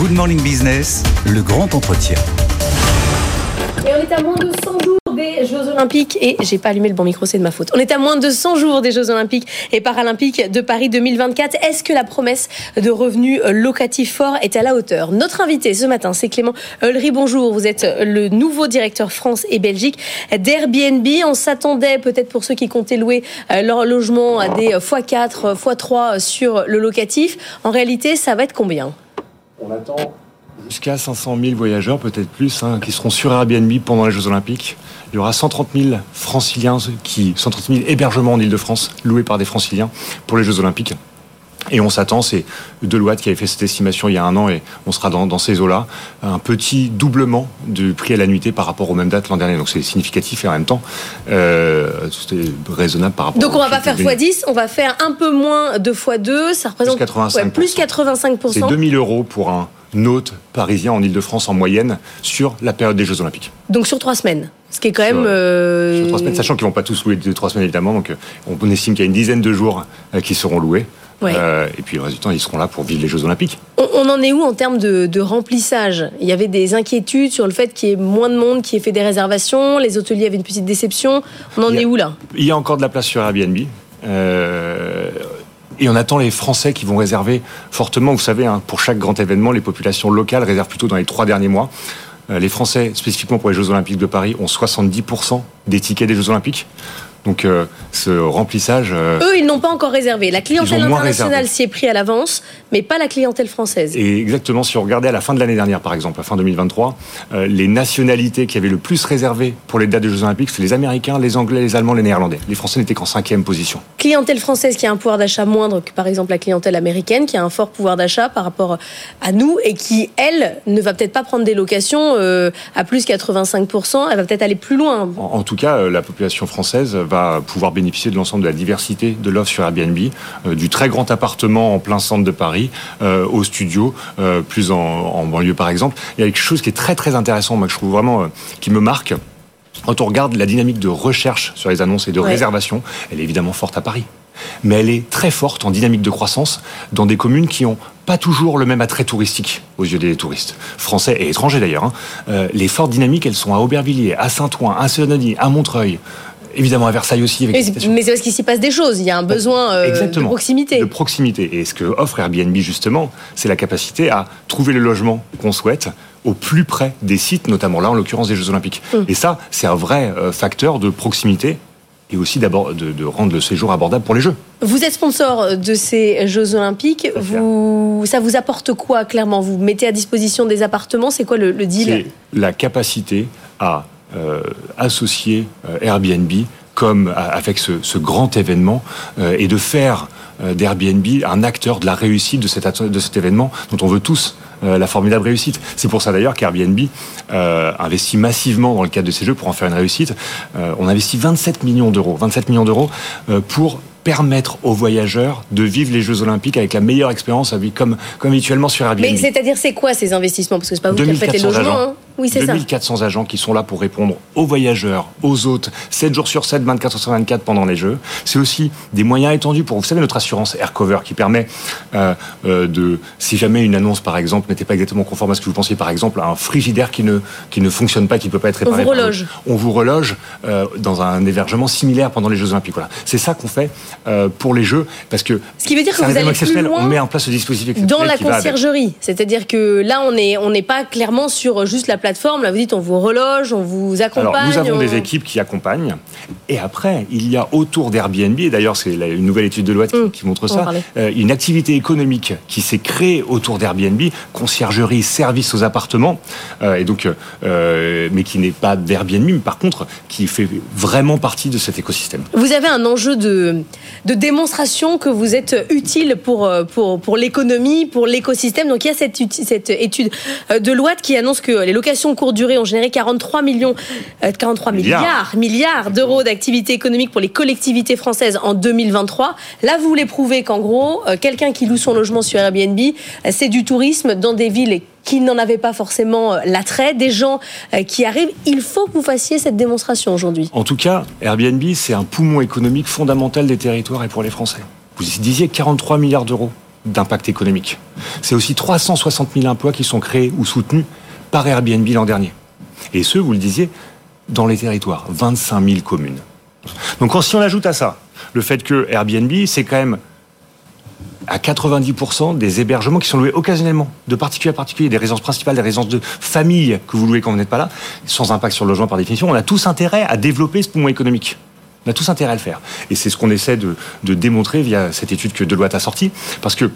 Good Morning Business, le grand entretien. Et on est à moins de 100 jours des Jeux Olympiques et j'ai pas allumé le bon micro, c'est de ma faute. On est à moins de 100 jours des Jeux Olympiques et Paralympiques de Paris 2024. Est-ce que la promesse de revenus locatifs forts est à la hauteur ? Notre invité ce matin, c'est Clément Heulery. Bonjour, vous êtes le nouveau directeur France et Belgique d'Airbnb. On s'attendait peut-être pour ceux qui comptaient louer leur logement à des x4, x3 sur le locatif. En réalité, ça va être combien ? On attend jusqu'à 500 000 voyageurs, peut-être plus, qui seront sur Airbnb pendant les Jeux Olympiques. Il y aura 130 000 franciliens, 130 000 hébergements en Ile-de-France loués par des franciliens pour les Jeux Olympiques. Et on s'attend, c'est Deloitte qui avait fait cette estimation il y a un an et on sera dans ces eaux-là, un petit doublement du prix à la nuitée par rapport aux mêmes dates l'an dernier. Donc c'est significatif et en même temps, c'est raisonnable par rapport. Donc on va pas faire x10, on va faire un peu moins de x2, ça représente plus 85%. C'est 2 000 € pour un hôte parisien en Ile-de-France en moyenne sur la période des Jeux Olympiques. Donc sur 3 semaines. Ce qui est quand même... Sur 3 semaines, sachant qu'ils ne vont pas tous louer 2-3 semaines évidemment, donc on estime qu'il y a une dizaine de jours qui seront loués. Ouais. Et puis le résultat, ils seront là pour vivre les Jeux Olympiques. On en est où en termes de remplissage ? Il y avait des inquiétudes sur le fait qu'il y ait moins de monde qui ait fait des réservations, les hôteliers avaient une petite déception. On en est où là ? Il y a encore de la place sur Airbnb. Et on attend les Français qui vont réserver fortement. Vous savez, pour chaque grand événement, les populations locales réservent plutôt dans les 3 derniers mois. Les Français, spécifiquement pour les Jeux Olympiques de Paris, ont 70% des tickets des Jeux Olympiques. Donc ce remplissage... Eux, ils n'ont pas encore réservé. La clientèle internationale s'y est pris à l'avance, mais pas la clientèle française. Et exactement, si on regardait à la fin de l'année dernière, par exemple, à fin 2023, les nationalités qui avaient le plus réservé pour les dates des Jeux Olympiques, c'est les Américains, les Anglais, les Allemands, les Néerlandais. Les Français n'étaient qu'en 5e position. Clientèle française qui a un pouvoir d'achat moindre que, par exemple, la clientèle américaine, qui a un fort pouvoir d'achat par rapport à nous et qui, elle, ne va peut-être pas prendre des locations à plus 85%. Elle va peut-être aller plus loin. En tout cas, la population française va pouvoir bénéficier de l'ensemble de la diversité de l'offre sur Airbnb, du très grand appartement en plein centre de Paris, au studio, plus en banlieue par exemple. Il y a quelque chose qui est très très intéressant, moi que je trouve vraiment, qui me marque. Quand on regarde la dynamique de recherche sur les annonces et de réservation, elle est évidemment forte à Paris. Mais elle est très forte en dynamique de croissance dans des communes qui n'ont pas toujours le même attrait touristique aux yeux des touristes, français et étrangers d'ailleurs. Les fortes dynamiques, elles sont à Aubervilliers, à Saint-Ouen, à Seine-Saint-Denis, à Montreuil. Évidemment, à Versailles aussi. Mais c'est parce qu'il s'y passe des choses. Il y a un besoin de proximité. De proximité. Et ce que offre Airbnb, justement, c'est la capacité à trouver le logement qu'on souhaite au plus près des sites, notamment là, en l'occurrence, des Jeux Olympiques. Et ça, c'est un vrai facteur de proximité et aussi d'abord de rendre le séjour abordable pour les Jeux. Vous êtes sponsor de ces Jeux Olympiques. Ça vous apporte quoi, clairement ? Vous mettez à disposition des appartements. C'est quoi le deal ? C'est la capacité à associer Airbnb comme avec ce grand événement et de faire d'Airbnb un acteur de la réussite de cet événement dont on veut tous la formidable réussite. C'est pour ça d'ailleurs qu'Airbnb investit massivement dans le cadre de ces jeux pour en faire une réussite. On investit 27 millions d'euros pour permettre aux voyageurs de vivre les Jeux Olympiques avec la meilleure expérience comme habituellement sur Airbnb. Mais c'est-à-dire, c'est quoi ces investissements ? Parce que c'est pas vous qui faites les logements. Oui, c'est 2400 agents qui sont là pour répondre aux voyageurs, aux hôtes, 7 jours sur 7, 24 heures sur 24 pendant les Jeux. C'est aussi des moyens étendus pour, vous savez, notre assurance AirCover qui permet si jamais une annonce, par exemple, n'était pas exactement conforme à ce que vous pensiez, par exemple, à un frigidaire qui ne fonctionne pas, qui ne peut pas être réparé. On vous reloge dans un hébergement similaire pendant les Jeux Olympiques. Voilà. C'est ça qu'on fait pour les Jeux, parce que ce qui veut dire que vous allez plus loin on met en place ce dispositif dans la conciergerie. C'est-à-dire que là, on n'est pas clairement sur juste la plateforme. Là, vous dites, on vous reloge, on vous accompagne. Alors, nous avons des équipes qui accompagnent. Et après, il y a autour d'Airbnb, et d'ailleurs, c'est une nouvelle étude de Deloitte qui montre ça, une activité économique qui s'est créée autour d'Airbnb, conciergerie, service aux appartements, et donc, mais qui n'est pas d'Airbnb, mais par contre, qui fait vraiment partie de cet écosystème. Vous avez un enjeu de démonstration que vous êtes utile pour l'économie, pour l'écosystème. Donc, il y a cette étude de Deloitte qui annonce que les locations courte durée ont généré 43 milliards d'euros d'activité économique pour les collectivités françaises en 2023. Là, vous voulez prouver qu'en gros, quelqu'un qui loue son logement sur Airbnb, c'est du tourisme dans des villes qui n'en avaient pas forcément l'attrait, des gens qui arrivent. Il faut que vous fassiez cette démonstration aujourd'hui. En tout cas, Airbnb, c'est un poumon économique fondamental des territoires et pour les Français. Vous disiez 43 milliards d'euros d'impact économique. C'est aussi 360 000 emplois qui sont créés ou soutenus par Airbnb l'an dernier. Et ce, vous le disiez, dans les territoires, 25 000 communes. Donc si on ajoute à ça le fait que Airbnb, c'est quand même à 90% des hébergements qui sont loués occasionnellement, de particulier à particulier, des résidences principales, des résidences de famille que vous louez quand vous n'êtes pas là, sans impact sur le logement par définition, on a tous intérêt à développer ce poumon économique. On a tous intérêt à le faire. Et c'est ce qu'on essaie de démontrer via cette étude que Deloitte a sortie, parce que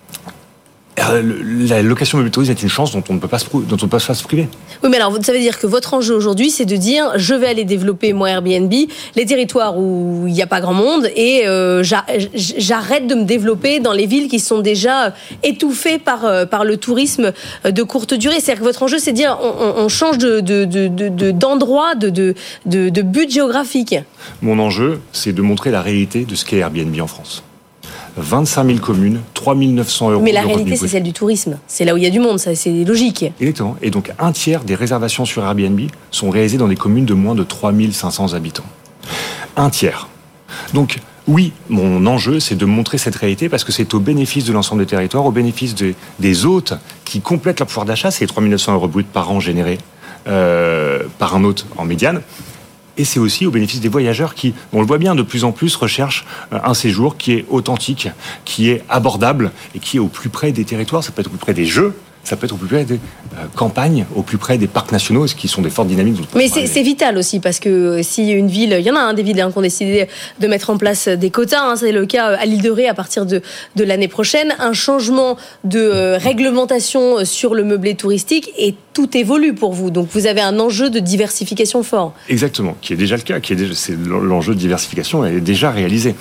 la location meublée de tourisme est une chance dont on ne peut pas se priver. Oui, mais alors ça veut dire que votre enjeu aujourd'hui, c'est de dire je vais aller développer mon Airbnb, les territoires où il n'y a pas grand monde, et j'arrête de me développer dans les villes qui sont déjà étouffées par le tourisme de courte durée. C'est-à-dire que votre enjeu, c'est de dire on change d'endroit, de but géographique. Mon enjeu, c'est de montrer la réalité de ce qu'est Airbnb en France. 25 000 communes, 3 900 euros. Mais la réalité, c'est celle du tourisme. C'est là où il y a du monde, ça, c'est logique. Exactement. Et donc, un tiers des réservations sur Airbnb sont réalisées dans des communes de moins de 3 500 habitants. Un tiers. Donc, oui, mon enjeu, c'est de montrer cette réalité parce que c'est au bénéfice de l'ensemble des territoires, au bénéfice des hôtes qui complètent leur pouvoir d'achat. C'est les 3 900 euros bruts par an générés par un hôte en médiane. Et c'est aussi au bénéfice des voyageurs qui, on le voit bien, de plus en plus recherchent un séjour qui est authentique, qui est abordable et qui est au plus près des territoires. Ça peut être au plus près des jeux, ça peut être au plus près des campagnes, au plus près des parcs nationaux, ce qui sont des fortes dynamiques. Mais c'est vital aussi, parce que si une ville, il y en a des villes qui ont décidé de mettre en place des quotas, c'est le cas à l'île de Ré à partir de l'année prochaine, un changement de réglementation sur le meublé touristique et tout évolue pour vous. Donc vous avez un enjeu de diversification fort. Exactement, qui est déjà le cas, c'est l'enjeu de diversification est déjà réalisé.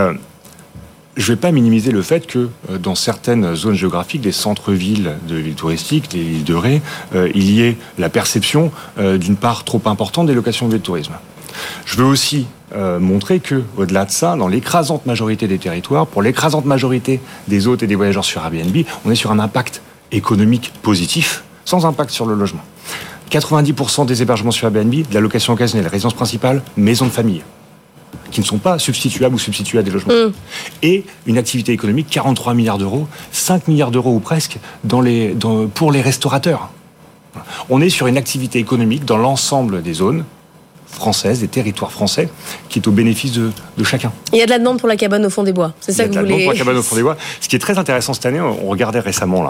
Je ne vais pas minimiser le fait que dans certaines zones géographiques, des centres-villes de villes touristiques, des îles de Ré, il y ait la perception d'une part trop importante des locations de tourisme. Je veux aussi montrer que, au-delà de ça, dans l'écrasante majorité des territoires, pour l'écrasante majorité des hôtes et des voyageurs sur Airbnb, on est sur un impact économique positif, sans impact sur le logement. 90% des hébergements sur Airbnb, de la location occasionnelle, résidence principale, maison de famille, qui ne sont pas substituables ou substitués à des logements. Et une activité économique, 43 milliards d'euros, 5 milliards d'euros ou presque pour les restaurateurs. On est sur une activité économique dans l'ensemble des zones françaises, des territoires français, qui est au bénéfice de chacun. Il y a de la demande pour la cabane au fond des bois, c'est ça que vous voulez... Il y a de la demande pour la cabane au fond des bois. Ce qui est très intéressant cette année, on regardait récemment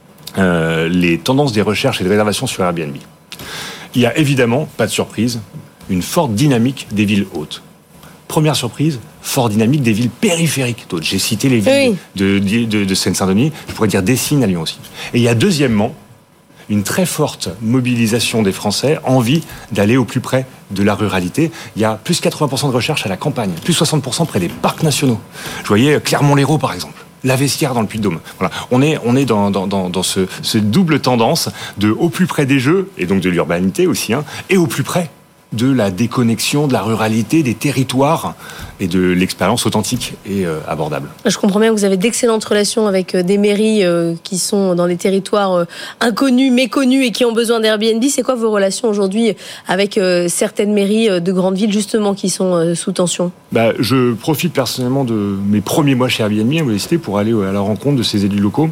là, les tendances des recherches et des réservations sur Airbnb. Il y a évidemment, pas de surprise, une forte dynamique des villes hautes. Première surprise, fort dynamique des villes périphériques. J'ai cité les villes de Seine-Saint-Denis, je pourrais dire Dessines à Lyon aussi. Et il y a deuxièmement une très forte mobilisation des Français, envie d'aller au plus près de la ruralité. Il y a plus 80% de recherche à la campagne, plus 60% près des parcs nationaux. Je voyais Clermont-Lérault par exemple, la Vestiaire dans le Puy-de-Dôme. Voilà. On est dans ce double tendance de au plus près des jeux, et donc de l'urbanité aussi, et au plus près de la déconnexion, de la ruralité, des territoires et de l'expérience authentique et abordable. Je comprends bien que vous avez d'excellentes relations avec des mairies qui sont dans des territoires inconnus, méconnus et qui ont besoin d'Airbnb. C'est quoi vos relations aujourd'hui avec certaines mairies de grandes villes justement qui sont sous tension ? Je profite personnellement de mes premiers mois chez Airbnb, vous l'avez cité, pour aller à la rencontre de ces élus locaux.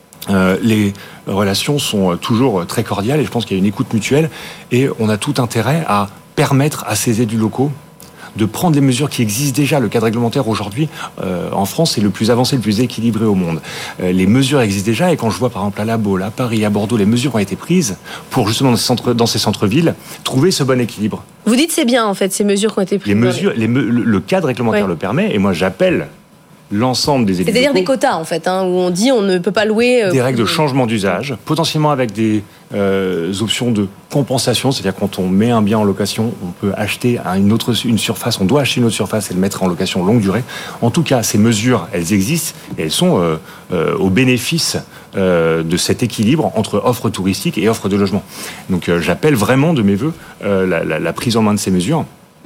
Les relations sont toujours très cordiales et je pense qu'il y a une écoute mutuelle et on a tout intérêt à permettre à ces élus locaux de prendre les mesures qui existent déjà. Le cadre réglementaire aujourd'hui en France est le plus avancé, le plus équilibré au monde. Les mesures existent déjà et quand je vois par exemple à La Baule, à Paris, à Bordeaux, les mesures ont été prises pour justement dans ces centres-villes trouver ce bon équilibre. Vous dites c'est bien en fait ces mesures qui ont été prises. Le cadre réglementaire le permet et moi j'appelle l'ensemble des élus locaux. C'est-à-dire des quotas, en fait, où on dit on ne peut pas louer... des règles de changement d'usage, potentiellement avec des options de compensation, c'est-à-dire quand on met un bien en location, on peut acheter une surface, on doit acheter une autre surface et le mettre en location longue durée. En tout cas, ces mesures, elles existent et elles sont au bénéfice de cet équilibre entre offre touristique et offre de logement. Donc j'appelle vraiment de mes voeux la prise en main de ces mesures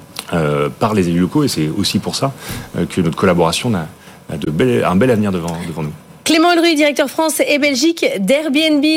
par les élus locaux et c'est aussi pour ça que notre collaboration a un bel avenir devant nous. Clément Ulruy, directeur France et Belgique d'Airbnb.